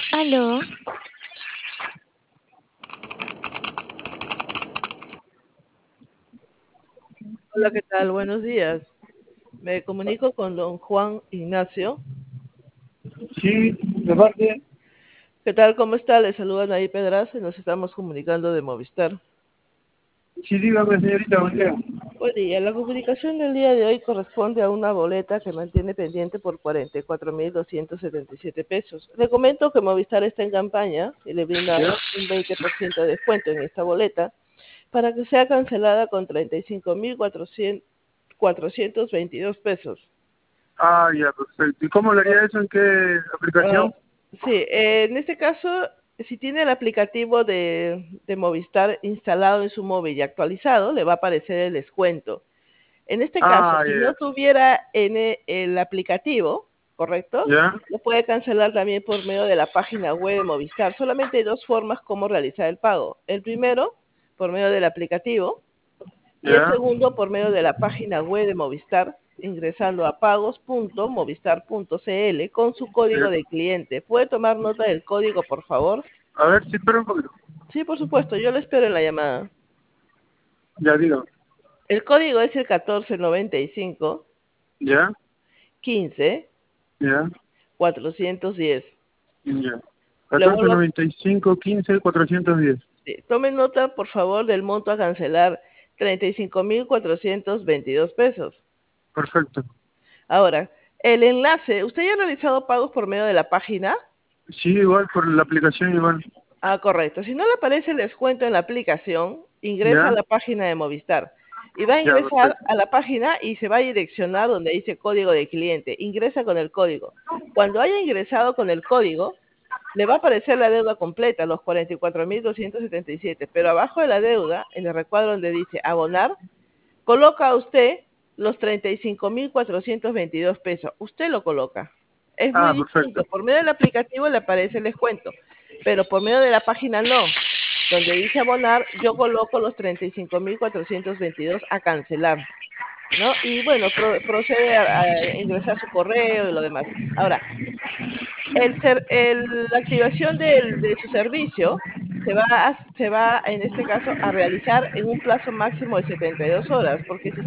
Aló, Hola, ¿qué tal? Buenos días. Me comunico con don Juan Ignacio. Sí, de parte. ¿Qué tal? ¿Cómo está? Le saludan ahí Pedraza y nos estamos comunicando de Movistar. Sí, dígame, señorita, buen día. Buen día. La comunicación del día de hoy corresponde a una boleta que mantiene pendiente por 44.277 pesos. Le comento que Movistar está en campaña y le brinda ¿Ya? un 20% de descuento en esta boleta para que sea cancelada con 35.422 pesos. Ah, ya, perfecto. ¿Y cómo le haría eso? ¿En qué Ah, aplicación? sí, en este caso, si tiene el aplicativo de Movistar instalado en su móvil y actualizado, le va a aparecer el descuento. En este caso, Ah, si ya, no tuviera el aplicativo, ¿correcto? ya, Lo puede cancelar también por medio de la página web de Movistar. Solamente hay dos formas como realizar el pago. El primero, por medio del aplicativo, y el ya, segundo por medio de la página web de Movistar, ingresando a pagos.movistar.cl con su código ya. de cliente. ¿Puede tomar nota del código, por favor? A ver, sí, espera un poquito. Sí, por supuesto, yo le espero en la llamada. Ya, diga. El código es el 1495 Ya, 15 ya, 410. ya. Le vuelvo a... 1495 15 410. Sí, tome nota, por favor, del monto a cancelar, 35.422 pesos. Perfecto. Ahora, el enlace, ¿usted ya ha realizado pagos por medio de la página? Sí, igual por la aplicación, igual. Ah, correcto. Si no le aparece el descuento en la aplicación, ingresa a Ya, la página de Movistar. Y va a ya, ingresar perfecto. a la página y se va a direccionar donde dice código de cliente. Ingresa con el código. Cuando haya ingresado con el código, le va a aparecer la deuda completa, los 44.277. Pero abajo de la deuda, en el recuadro donde dice abonar, coloca usted los 35.422 pesos. Usted lo coloca. Es muy Ah, distinto. perfecto. Por medio del aplicativo le aparece el descuento, pero por medio de la página no. Donde dice abonar, yo coloco los 35.422 a cancelar, ¿no? Y bueno, procede a ingresar su correo y lo demás. Ahora, la activación de su servicio se va en este caso a realizar en un plazo máximo de 72 horas, porque si